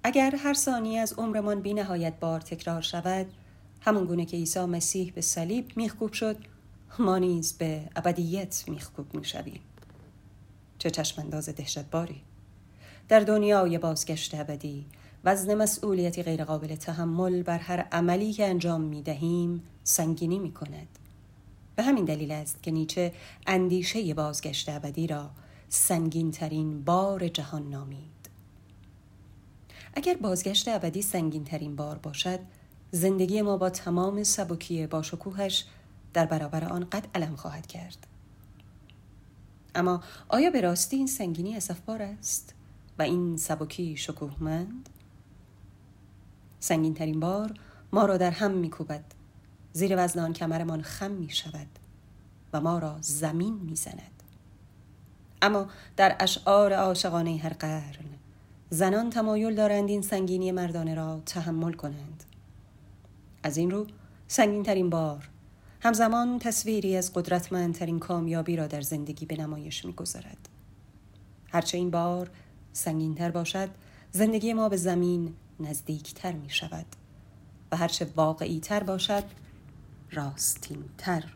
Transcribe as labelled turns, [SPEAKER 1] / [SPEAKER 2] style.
[SPEAKER 1] اگر هر ثانیه از عمرمان بی نهایت بار تکرار شود، همون گونه که عیسی مسیح به صلیب میخکوب شد، ما نیز به ابدیت میخکوب میشویم. چه چشمانداز دهشتباری! در دنیای بازگشت ابدی وزن مسئولیتی غیر قابل تحمل بر هر عملی که انجام میدهیم سنگینی میکند. به همین دلیل است که نیچه اندیشه بازگشت ابدی را سنگین ترین بار جهان نامید. اگر بازگشت ابدی سنگین ترین بار باشد، زندگی ما با تمام سبکی باشکوهش در برابر آن قد علم خواهد کرد. اما آیا به راستی این سنگینی اسفبار است و این سبکی شکوهمند؟ سنگین ترین بار ما را در هم می‌کوبد، زیر وزن آن کمرمان خم می‌شود و ما را زمین می‌زند. اما در اشعار عاشقانه هر قرن، زنان تمایل دارند این سنگینی مردانه را تحمل کنند. از این رو سنگین ترین بار همزمان تصویری از قدرتمندترین کامیابی را در زندگی به نمایش می‌گذارد. هرچه این بار سنگین‌تر باشد، زندگی ما به زمین نزدیکتر می‌شود و هرچه واقعی‌تر باشد، راستین‌تر.